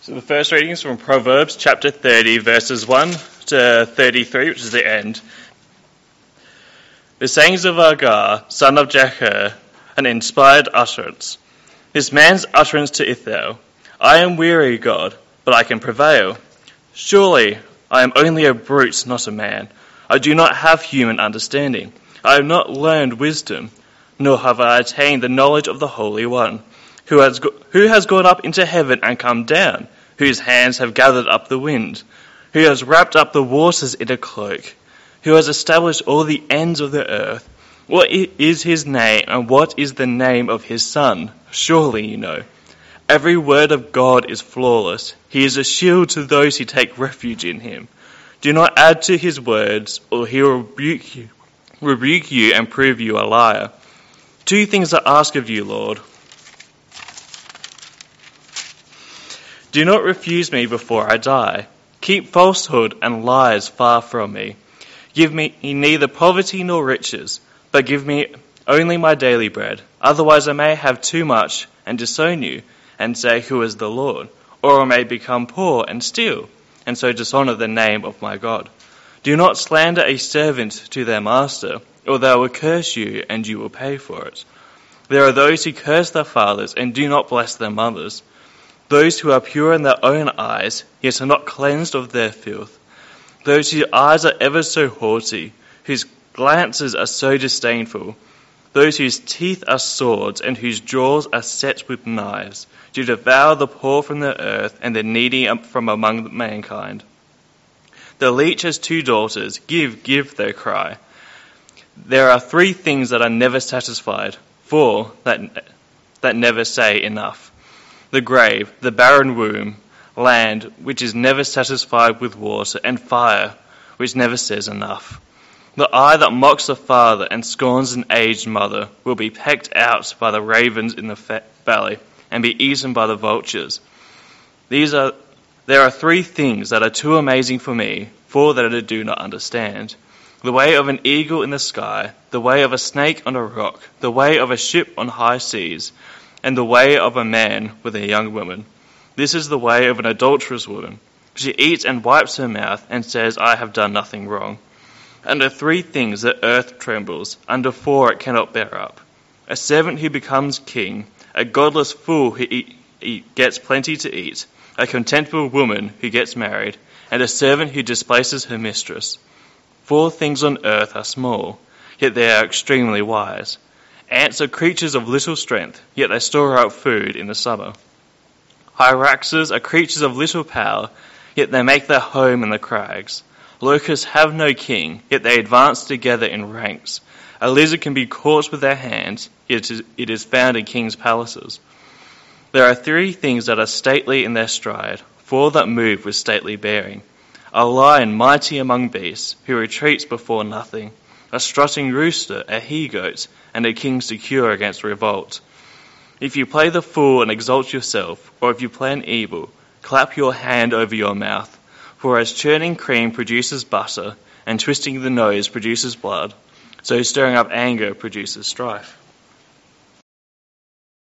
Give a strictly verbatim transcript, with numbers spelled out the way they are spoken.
So the first reading is from Proverbs chapter thirty, verses one to thirty-three, which is the end. The sayings of Agar, son of Jecher, an inspired utterance. This man's utterance to Ithel: I am weary, God, but I can prevail. Surely I am only a brute, not a man. I do not have human understanding. I have not learned wisdom, nor have I attained the knowledge of the Holy One. Who has, go- who has gone up into heaven and come down? Whose hands have gathered up the wind? Who has wrapped up the waters in a cloak? Who has established all the ends of the earth? What is his name, and what is the name of his son? Surely you know. Every word of God is flawless. He is a shield to those who take refuge in him. Do not add to his words, or he will rebuke you, rebuke you and prove you a liar. Two things I ask of you, Lord. Do not refuse me before I die. Keep falsehood and lies far from me. Give me neither poverty nor riches, but give me only my daily bread. Otherwise I may have too much and disown you, and say, who is the Lord? Or I may become poor and steal, and so dishonour the name of my God. Do not slander a servant to their master, or they will curse you, and you will pay for it. There are those who curse their fathers and do not bless their mothers. Those who are pure in their own eyes, yet are not cleansed of their filth. Those whose eyes are ever so haughty, whose glances are so disdainful. Those whose teeth are swords, and whose jaws are set with knives, to devour the poor from the earth, and the needy from among mankind. The leech has two daughters, give, give, they cry. There are three things that are never satisfied, four that, that never say enough. The grave, the barren womb, land, which is never satisfied with water, and fire, which never says enough. The eye that mocks a father and scorns an aged mother will be pecked out by the ravens in the valley and be eaten by the vultures. These are, there are three things that are too amazing for me, four that I do not understand. The way of an eagle in the sky, the way of a snake on a rock, the way of a ship on high seas, and the way of a man with a young woman. This is the way of an adulterous woman. She eats and wipes her mouth and says, I have done nothing wrong. Under three things the earth trembles, under four it cannot bear up. A servant who becomes king, a godless fool who eat, eat, gets plenty to eat, a contemptible woman who gets married, and a servant who displaces her mistress. Four things on earth are small, yet they are extremely wise. Ants are creatures of little strength, yet they store up food in the summer. Hyraxes are creatures of little power, yet they make their home in the crags. Locusts have no king, yet they advance together in ranks. A lizard can be caught with their hands, yet it is found in kings' palaces. There are three things that are stately in their stride, four that move with stately bearing. A lion mighty among beasts, who retreats before nothing. A strutting rooster, a he-goat, and a king secure against revolt. If you play the fool and exalt yourself, or if you plan evil, clap your hand over your mouth. For as churning cream produces butter, and twisting the nose produces blood, so stirring up anger produces strife.